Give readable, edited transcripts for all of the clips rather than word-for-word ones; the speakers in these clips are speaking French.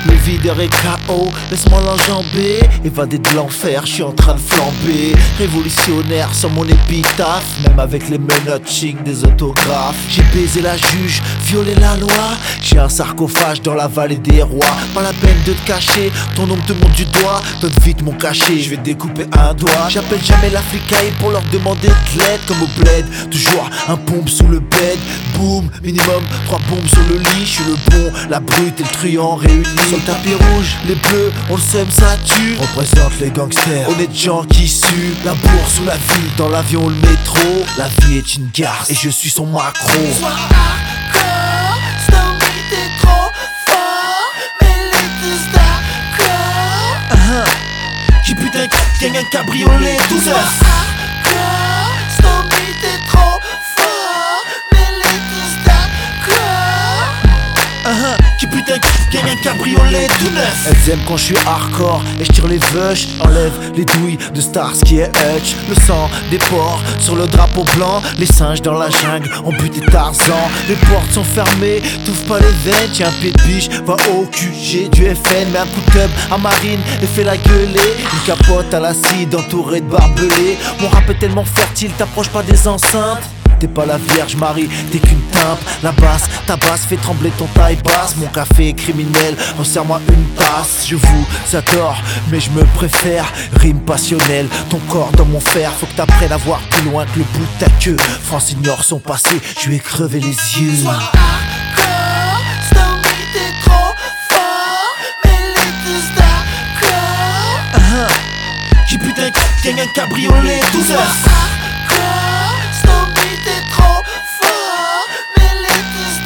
Le videur est KO, laisse-moi l'enjamber. Évadé de l'enfer, je suis en train de flamber. Révolutionnaire sans mon épitaphe, même avec les menottes chic des autographes. J'ai baisé la juge, violé la loi. J'ai un sarcophage dans la vallée des rois. Pas la peine de te cacher, ton nom te monte du doigt. Donne vite mon cachet, je vais te découper un doigt. J'appelle jamais la flicaille pour leur demander de l'aide. Comme au bled, toujours un pompe sous le bed. Boum, minimum 3 bombes sur le lit. Je suis le bon, la brute et le truand réunis. Sur le tapis rouge, les bleus, on le sème, ça tue. Représente les gangsters, honnêtes gens qui suent. La bourse ou la ville, dans l'avion ou le métro. La vie est une garce et je suis son macro. Sois hardcore, Stormy t'es trop fort, mais les tous d'accord. J'ai putain gagne un cabriolet tout seul. Sois hardcore, Stormy t'es trop fort, mais les tous d'accord. Qui putain gagne un cabriolet tout neuf. Elles aiment quand je suis hardcore et je tire les veuches. Enlève les douilles de Starsky et Hutch. Le sang des porcs sur le drapeau blanc. Les singes dans la jungle ont buté Tarzan. Les portes sont fermées, t'ouvres pas les veines. Tiens un pied de biche, va au QG du FN. Mets un coup de tub à Marine et fais la gueuler. Une capote à l'acide entourée de barbelés. Mon rap est tellement fertile, t'approches pas des enceintes. T'es pas la Vierge Marie, t'es qu'une timpe. La basse, ta basse fait trembler ton taille basse. Mon café est criminel, resserre-moi une tasse. Je vous adore, mais je me préfère. Rime passionnelle, ton corps dans mon fer. Faut que t'apprennes à voir plus loin que le bout de ta queue. France ignore son passé, je lui ai crevé les yeux. Sois hardcore, Stormy t'es trop fort, mais les tous d'accord. Qui putain gagne un cabriolet tout seul. Hardcore, Stormy t'es trop fort, mais les tous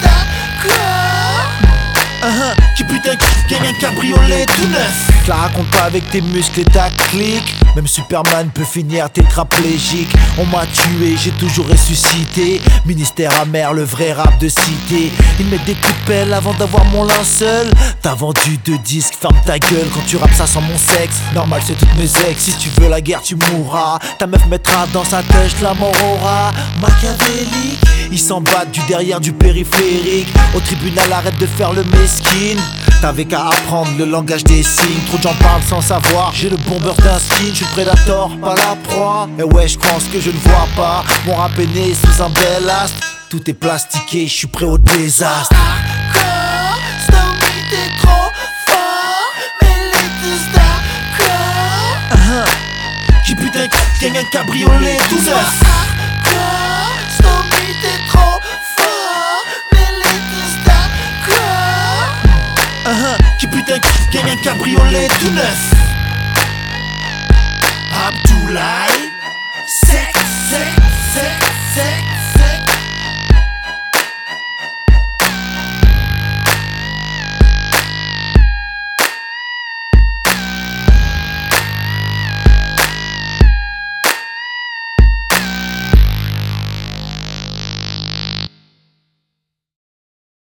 d'accord. Qui putain gagne un cabriolet tout neuf. Je la raconte pas avec tes muscles et ta clique. Même Superman peut finir tétraplégique. On m'a tué, j'ai toujours ressuscité. Ministère amer, le vrai rap de cité. Ils mettent des coups de pelle avant d'avoir mon linceul. T'as vendu 2 disques, ferme ta gueule. Quand tu rappes ça sans mon sexe, normal c'est toutes mes ex. Si tu veux la guerre tu mourras. Ta meuf mettra dans sa touche la mort aura. Machiavélique, ils s'en battent du derrière du périphérique. Au tribunal arrête de faire le mesquine. T'avais qu'à apprendre le langage des signes. Trop de gens parlent sans savoir. J'ai le bombeur d'un skin, je suis le prédateur, pas la proie. Et ouais, je pense que je ne vois pas. Mon rap est né sous un bel astre. Tout est plastiqué, je suis prêt au désastre. Hardcore, Stormy t'es trop fort, mais les tous d'accord. Qui putain gagne un cabriolet tout seul. Hardcore, Stormy t'es trop fort, mais les tous d'accord. Qui putain gagne un cabriolet tout neuf.